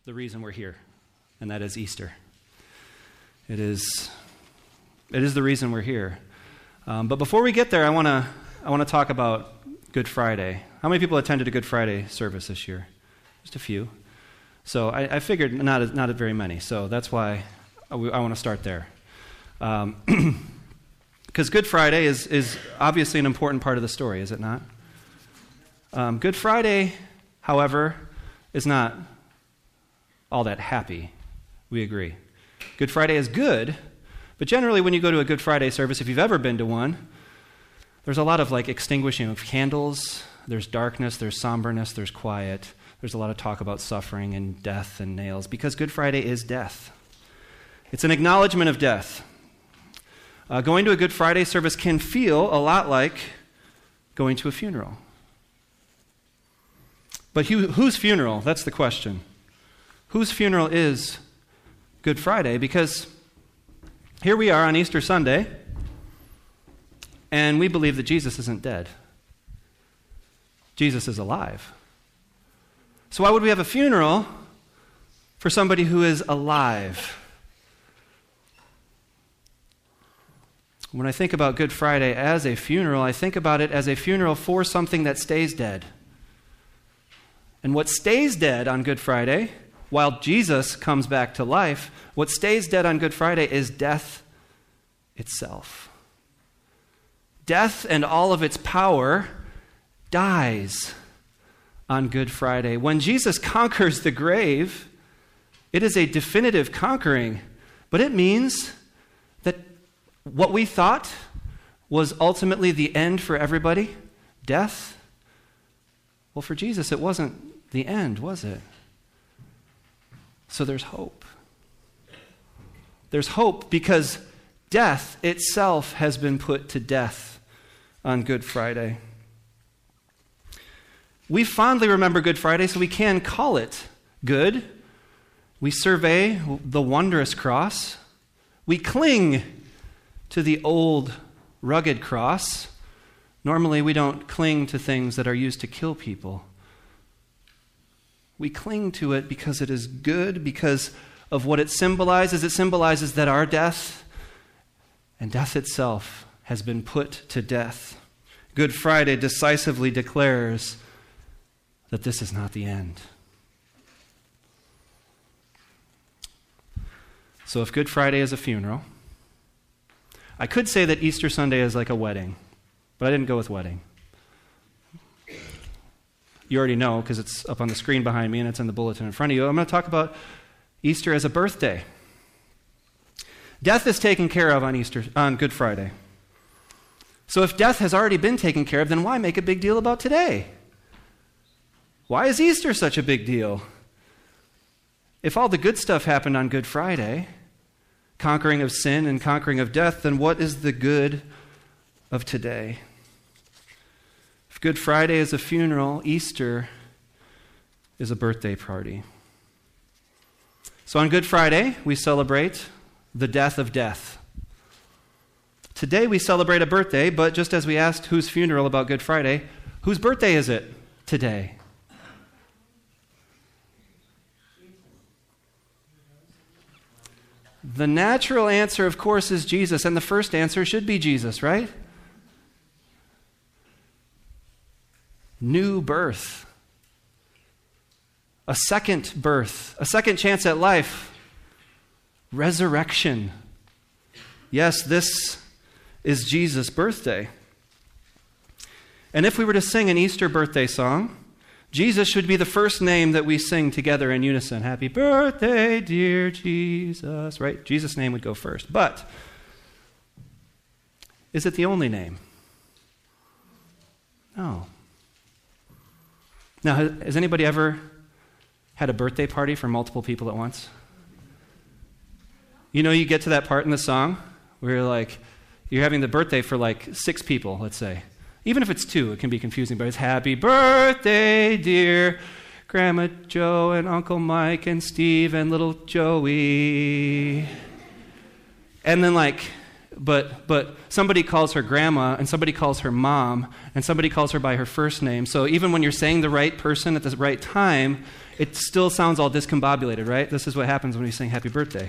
the reason we're here, and that is Easter. It is the reason we're here. But before we get there, I want to talk about Good Friday. How many people attended a Good Friday service this year? Just a few. So I figured not very many. So that's why I want to start there. Because Good Friday is obviously an important part of the story, is it not? Good Friday, however, is not all that happy. We agree. Good Friday is good, but generally when you go to a Good Friday service, if you've ever been to one, there's a lot of extinguishing of candles, there's darkness, there's somberness, there's quiet, there's a lot of talk about suffering and death and nails, because Good Friday is death. It's an acknowledgement of death. Going to a Good Friday service can feel a lot like going to a funeral. But whose funeral? That's the question. Whose funeral is Good Friday? Because here we are on Easter Sunday, and we believe that Jesus isn't dead. Jesus is alive. So why would we have a funeral for somebody who is alive? When I think about Good Friday as a funeral, I think about it as a funeral for something that stays dead. And what stays dead on Good Friday, while Jesus comes back to life, what stays dead on Good Friday is death itself. Death and all of its power dies on Good Friday. When Jesus conquers the grave, it is a definitive conquering, but it means that what we thought was ultimately the end for everybody, death, well, for Jesus, it wasn't the end, was it? So there's hope. There's hope because death itself has been put to death on Good Friday. We fondly remember Good Friday, so we can call it good. We survey the wondrous cross. We cling to the old, rugged cross. Normally, we don't cling to things that are used to kill people. We cling to it because it is good, because of what it symbolizes. It symbolizes that our death and death itself has been put to death. Good Friday decisively declares that this is not the end. So if Good Friday is a funeral, I could say that Easter Sunday is like a wedding, but I didn't go with wedding. You already know because it's up on the screen behind me and it's in the bulletin in front of you. I'm going to talk about Easter as a birthday. Death is taken care of on Good Friday. So if death has already been taken care of, then why make a big deal about today? Why is Easter such a big deal? If all the good stuff happened on Good Friday, conquering of sin and conquering of death, then what is the good of today? If Good Friday is a funeral, Easter is a birthday party. So on Good Friday, we celebrate the death of death. Today we celebrate a birthday, but just as we asked whose funeral about Good Friday, whose birthday is it today? The natural answer, of course, is Jesus, and the first answer should be Jesus, right? New birth. A second birth. A second chance at life. Resurrection. Yes, this is Jesus' birthday. And if we were to sing an Easter birthday song, Jesus should be the first name that we sing together in unison. Happy birthday, dear Jesus, right? Jesus' name would go first. But is it the only name? No. Now, has anybody ever had a birthday party for multiple people at once? You know, you get to that part in the song where you're having the birthday for 6 people, let's say. Even if it's 2, it can be confusing, but it's happy birthday, dear Grandma Joe and Uncle Mike and Steve and little Joey. And then but somebody calls her grandma and somebody calls her mom and somebody calls her by her first name. So even when you're saying the right person at the right time, it still sounds all discombobulated, right? This is what happens when we sing happy birthday.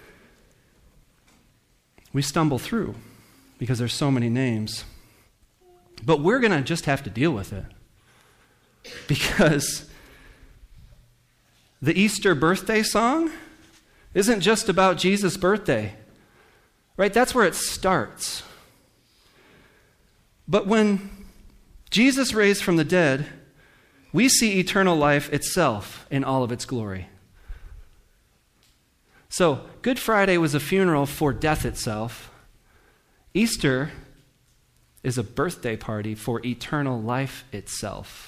We stumble through because there's so many names. But we're going to just have to deal with it. Because the Easter birthday song isn't just about Jesus' birthday, right? That's where it starts. But when Jesus raised from the dead, we see eternal life itself in all of its glory. So, Good Friday was a funeral for death itself. Easter is a birthday party for eternal life itself.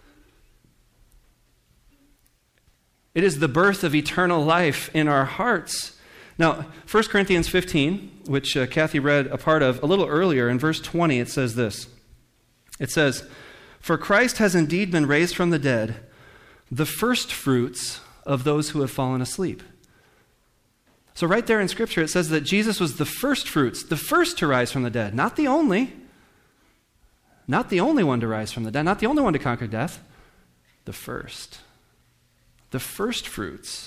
It is the birth of eternal life in our hearts. Now, 1 Corinthians 15, which Kathy read a part of a little earlier, in verse 20, it says this. It says, "For Christ has indeed been raised from the dead, the first fruits of those who have fallen asleep." So right there in Scripture, it says that Jesus was the first fruits, the first to rise from the dead, not the only one to rise from the dead, not the only one to conquer death, the first. The first fruits.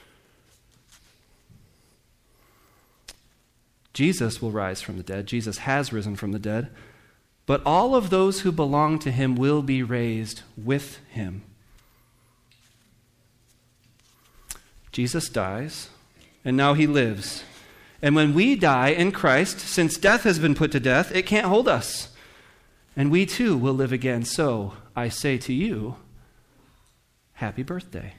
Jesus will rise from the dead. Jesus has risen from the dead. But all of those who belong to him will be raised with him. Jesus dies, and now he lives. And when we die in Christ, since death has been put to death, it can't hold us. And we too will live again. So I say to you, happy birthday.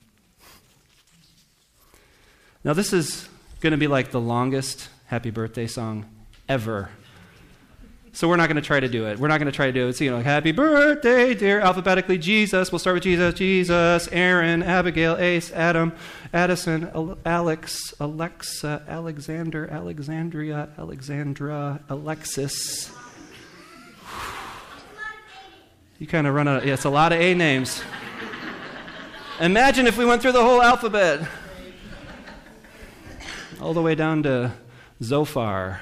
Now this is going to be like the longest happy birthday song ever. So we're not going to try to do it. We're not going to try to do it. So, like, happy birthday, dear, alphabetically, Jesus. We'll start with Jesus, Aaron, Abigail, Ace, Adam, Addison, Alex, Alexa, Alexander, Alexandria, Alexandra, Alexis. You kind of run out of, it's a lot of A names. Imagine if we went through the whole alphabet. All the way down to Zophar.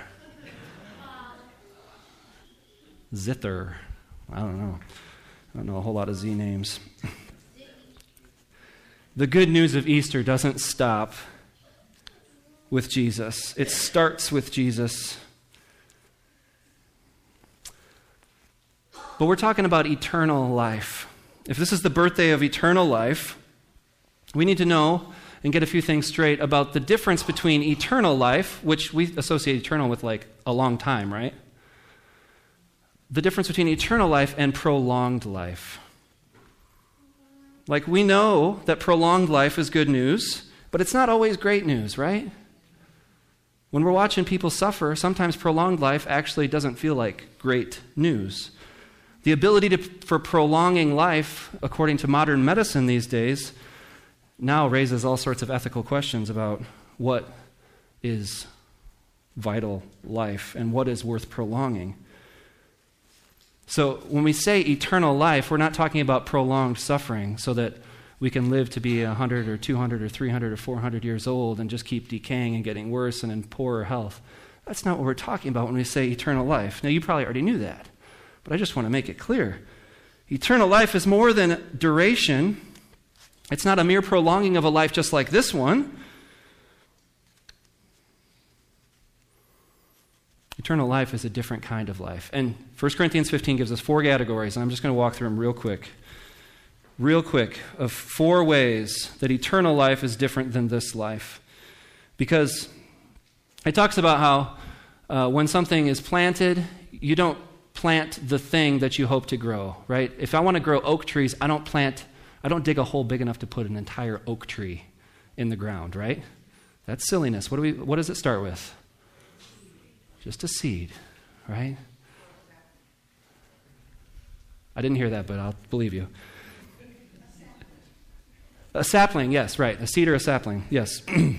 Zither. I don't know a whole lot of Z names. The good news of Easter doesn't stop with Jesus. It starts with Jesus. But we're talking about eternal life. If this is the birthday of eternal life, we need to know and get a few things straight about the difference between eternal life, which we associate eternal with like a long time, right? The difference between eternal life and prolonged life. Like, we know that prolonged life is good news, but it's not always great news, right? When we're watching people suffer, sometimes prolonged life actually doesn't feel like great news. The ability for prolonging life, according to modern medicine these days, now raises all sorts of ethical questions about what is vital life and what is worth prolonging. So when we say eternal life, we're not talking about prolonged suffering so that we can live to be 100 or 200 or 300 or 400 years old and just keep decaying and getting worse and in poorer health. That's not what we're talking about when we say eternal life. Now, you probably already knew that, but I just want to make it clear. Eternal life is more than duration. It's not a mere prolonging of a life just like this one. Eternal life is a different kind of life. And 1 Corinthians 15 gives us 4 categories, and I'm just going to walk through them real quick, of 4 ways that eternal life is different than this life. Because it talks about how when something is planted, you don't plant the thing that you hope to grow, right? If I want to grow oak trees, I don't dig a hole big enough to put an entire oak tree in the ground, right? That's silliness. What does it start with? Just a seed, right? I didn't hear that, but I'll believe you. A sapling, yes, right. A seed or a sapling, yes.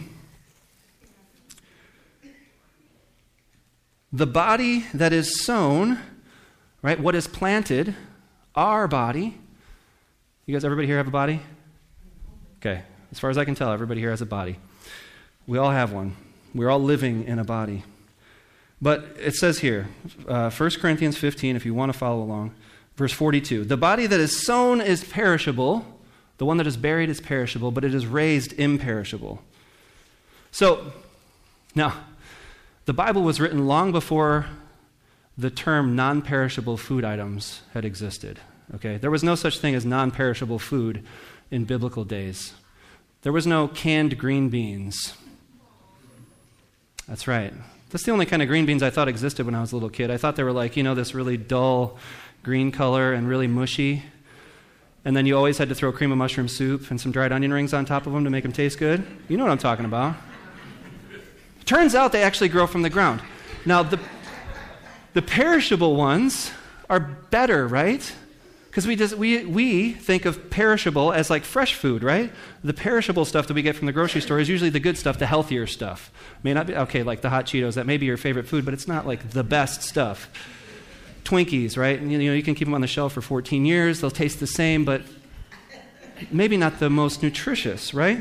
The body that is sown, right, what is planted, our body. You guys, everybody here have a body? Okay, as far as I can tell, everybody here has a body. We all have one. We're all living in a body. But it says here, 1 Corinthians 15, if you want to follow along, verse 42, the body that is sown is perishable, The one that is buried is perishable, but it is raised imperishable. So, now, the Bible was written long before the term non-perishable food items had existed. Okay? There was no such thing as non-perishable food in biblical days. There was no canned green beans. That's right. That's the only kind of green beans I thought existed when I was a little kid. I thought they were like, this really dull green color and really mushy. And then you always had to throw cream of mushroom soup and some dried onion rings on top of them to make them taste good. You know what I'm talking about. Turns out they actually grow from the ground. Now, the perishable ones are better, right? Because we think of perishable as like fresh food, right? The perishable stuff that we get from the grocery store is usually the good stuff, the healthier stuff. May not be, okay, like the hot Cheetos, that may be your favorite food, but it's not like the best stuff. Twinkies, right? And, you can keep them on the shelf for 14 years. They'll taste the same, but maybe not the most nutritious, right?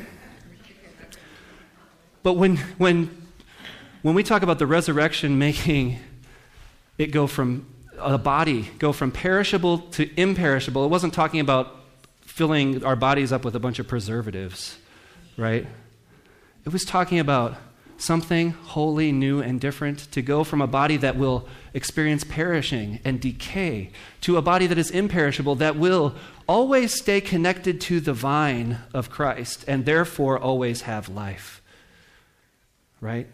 But when we talk about the resurrection making it go from a body, go from perishable to imperishable, it wasn't talking about filling our bodies up with a bunch of preservatives, right? It was talking about something wholly new and different, to go from a body that will experience perishing and decay to a body that is imperishable, that will always stay connected to the vine of Christ and therefore always have life, right?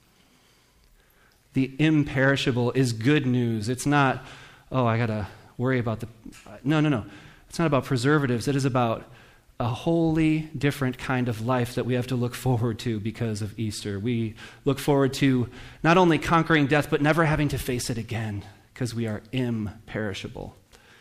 The imperishable is good news. It's not, I got to worry about No. It's not about preservatives. It is about a wholly different kind of life that we have to look forward to because of Easter. We look forward to not only conquering death, but never having to face it again because we are imperishable.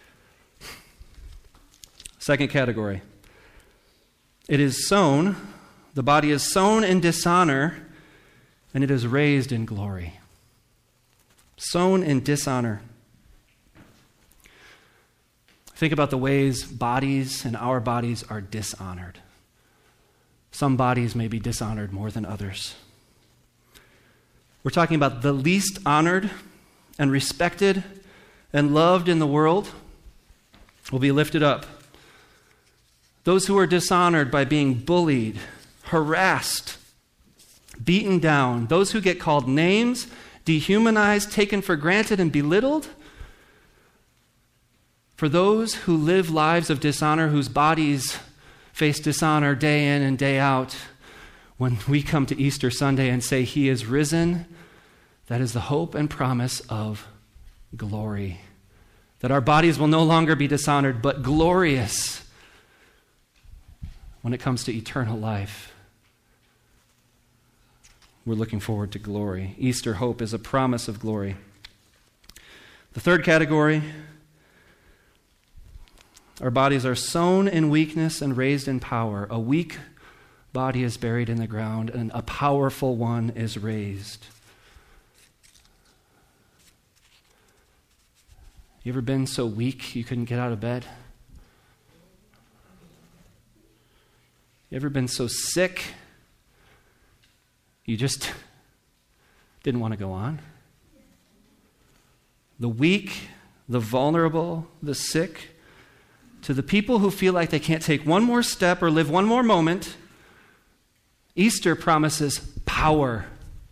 Second category. It is sown, the body is sown in dishonor, and it is raised in glory. Sown in dishonor. Think about the ways bodies and our bodies are dishonored. Some bodies may be dishonored more than others. We're talking about the least honored and respected and loved in the world will be lifted up. Those who are dishonored by being bullied, harassed, beaten down, those who get called names, dehumanized, taken for granted, and belittled. For those who live lives of dishonor, whose bodies face dishonor day in and day out, when we come to Easter Sunday and say, He is risen, that is the hope and promise of glory. That our bodies will no longer be dishonored, but glorious when it comes to eternal life. We're looking forward to glory. Easter hope is a promise of glory. The third category, our bodies are sown in weakness and raised in power. A weak body is buried in the ground, and a powerful one is raised. You ever been so weak you couldn't get out of bed? You ever been so sick you just didn't want to go on? The weak, the vulnerable, the sick, to the people who feel like they can't take one more step or live one more moment, Easter promises power.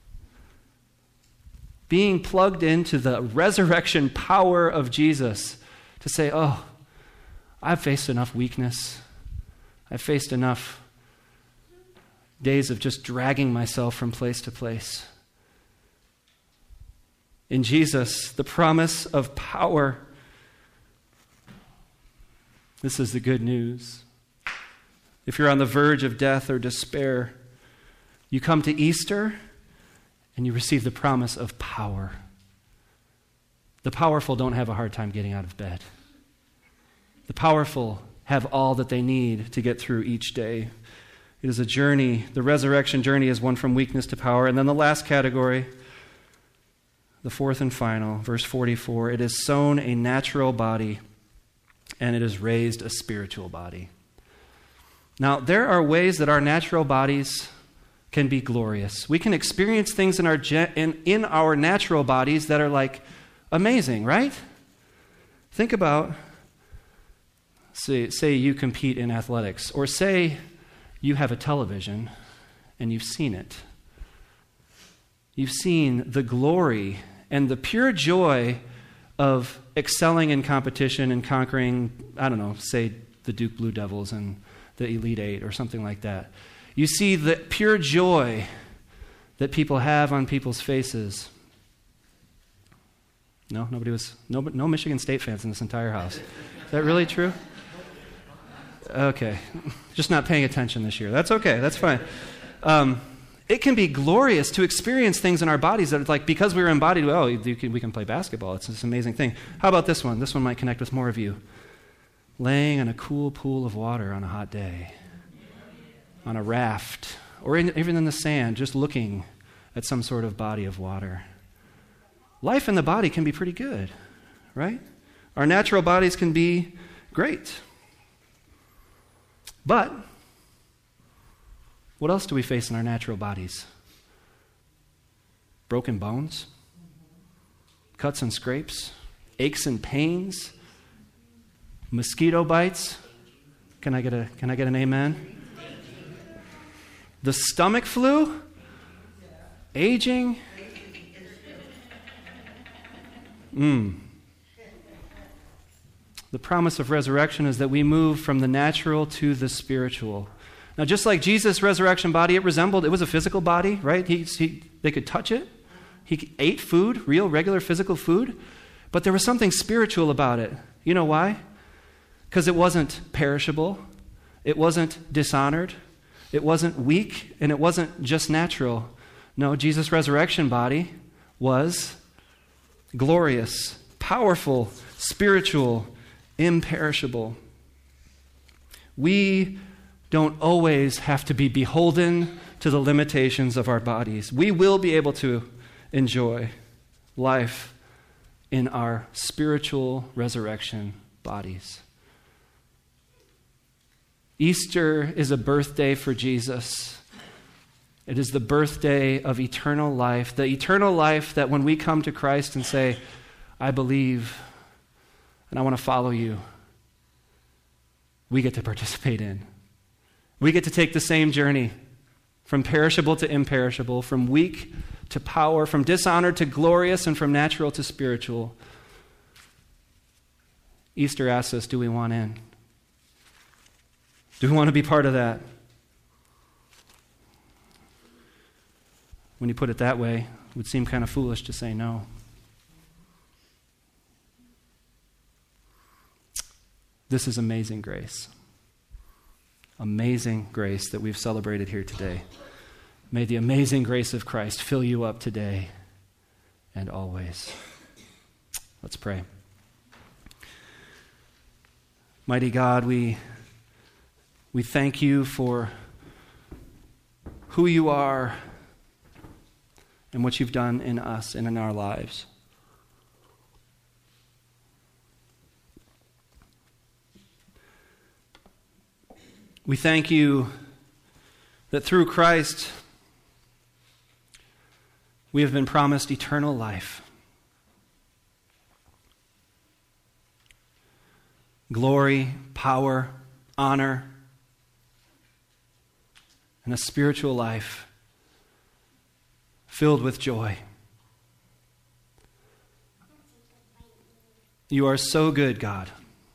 Being plugged into the resurrection power of Jesus to say, I've faced enough weakness. I've faced enough days of just dragging myself from place to place. In Jesus, the promise of power. This is the good news. If you're on the verge of death or despair, you come to Easter and you receive the promise of power. The powerful don't have a hard time getting out of bed. The powerful have all that they need to get through each day. It is a journey. The resurrection journey is one from weakness to power. And then the last category, the fourth and final, verse 44, it is sown a natural body, and it is raised a spiritual body. Now, there are ways that our natural bodies can be glorious. We can experience things in our natural bodies that are like amazing, right? Think about Say you compete in athletics, or say you have a television and you've seen it. You've seen the glory and the pure joy of excelling in competition and conquering, say the Duke Blue Devils and the Elite Eight or something like that. You see the pure joy that people have on people's faces. No Michigan State fans in this entire house. Is that really true? Okay. Just not paying attention this year. That's okay. That's fine. It can be glorious to experience things in our bodies that, like, because we were embodied, we can play basketball. It's this amazing thing. How about this one? This one might connect with more of you. Laying in a cool pool of water on a hot day, on a raft, or even in the sand, just looking at some sort of body of water. Life in the body can be pretty good, right? Our natural bodies can be great. But what else do we face in our natural bodies? Broken bones, cuts and scrapes, aches and pains, mosquito bites. Can I get an amen? The stomach flu, aging. The promise of resurrection is that we move from the natural to the spiritual. Now, just like Jesus' resurrection body, it was a physical body, right? They could touch it. He ate food, real, regular physical food. But there was something spiritual about it. You know why? Because it wasn't perishable. It wasn't dishonored. It wasn't weak. And it wasn't just natural. No, Jesus' resurrection body was glorious, powerful, spiritual, imperishable. We don't always have to be beholden to the limitations of our bodies. We will be able to enjoy life in our spiritual resurrection bodies. Easter is a birthday for Jesus. It is the birthday of eternal life, the eternal life that when we come to Christ and say, I believe and I want to follow you, we get to participate in. We get to take the same journey from perishable to imperishable, from weak to power, from dishonored to glorious, and from natural to spiritual. Easter asks us, do we want in? Do we want to be part of that? When you put it that way, it would seem kind of foolish to say no. This is amazing grace. Amazing grace that we've celebrated here today. May the amazing grace of Christ fill you up today and always. Let's pray. Mighty God, we thank you for who you are and what you've done in us and in our lives. We thank you that through Christ we have been promised eternal life, glory, power, honor, and a spiritual life filled with joy. You are so good, God.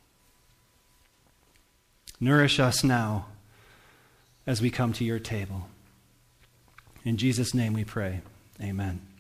Nourish us now as we come to your table. In Jesus' name we pray. Amen.